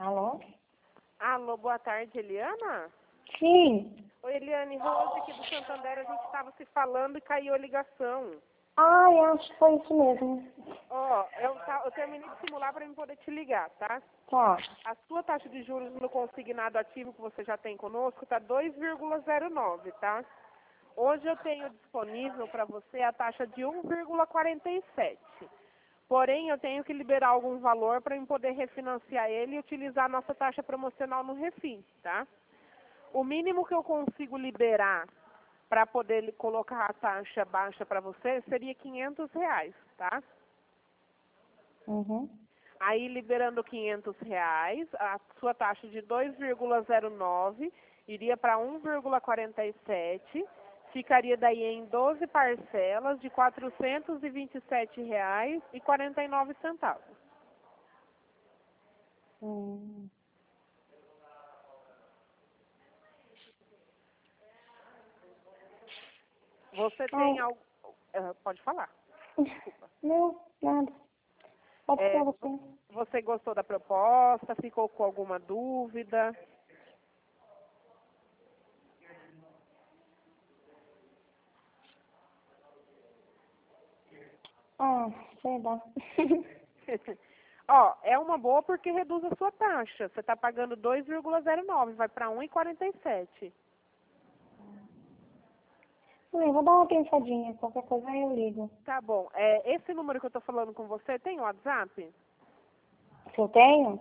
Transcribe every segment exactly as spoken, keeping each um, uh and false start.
Alô? Alô, boa tarde, Eliana? Sim. Oi, Eliane, Rose aqui do Santander, a gente estava se falando e caiu a ligação. Ai, acho que foi isso mesmo. Ó, eu, ta- eu terminei de simular para eu poder te ligar, tá? Tá. A sua taxa de juros no consignado ativo que você já tem conosco tá dois vírgula zero nove, tá? Hoje eu tenho disponível para você a taxa de um vírgula quarenta e sete. Porém, eu tenho que liberar algum valor para eu poder refinanciar ele e utilizar a nossa taxa promocional no refis, tá? O mínimo que eu consigo liberar para poder li- colocar a taxa baixa para você seria quinhentos reais, tá? Uhum. Aí, liberando quinhentos reais, a sua taxa de dois vírgula zero nove iria para um vírgula quarenta e sete, ficaria daí em doze parcelas de quatrocentos e vinte e sete reais e quarenta e nove centavos. Hum. Você Ai. tem algo... ah, pode falar. Não, nada. Pode ser É, você. você gostou da proposta? Ficou com alguma dúvida? Ah, sei lá. Ó, é uma boa porque reduz a sua taxa. Você está pagando dois vírgula zero nove, vai para um vírgula quarenta e sete. Hum, vou dar uma pensadinha. Qualquer coisa aí eu ligo. Tá bom. É, esse número que eu estou falando com você tem WhatsApp? Se eu tenho?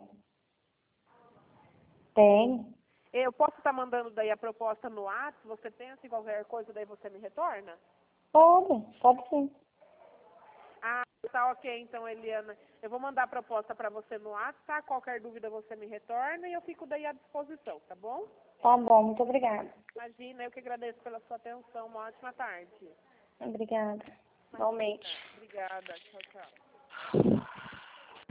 Tenho. Eu posso estar mandando daí a proposta no WhatsApp? Você pensa em qualquer coisa, daí você me retorna? Pode, pode sim. Ah, tá ok, então, Eliana. Eu vou mandar a proposta para você no WhatsApp, tá? Qualquer dúvida você me retorna e eu fico daí à disposição, tá bom? Tá bom, muito obrigada. Imagina, eu que agradeço pela sua atenção. Uma ótima tarde. Obrigada. Imagina. Igualmente. Obrigada. Tchau, tchau.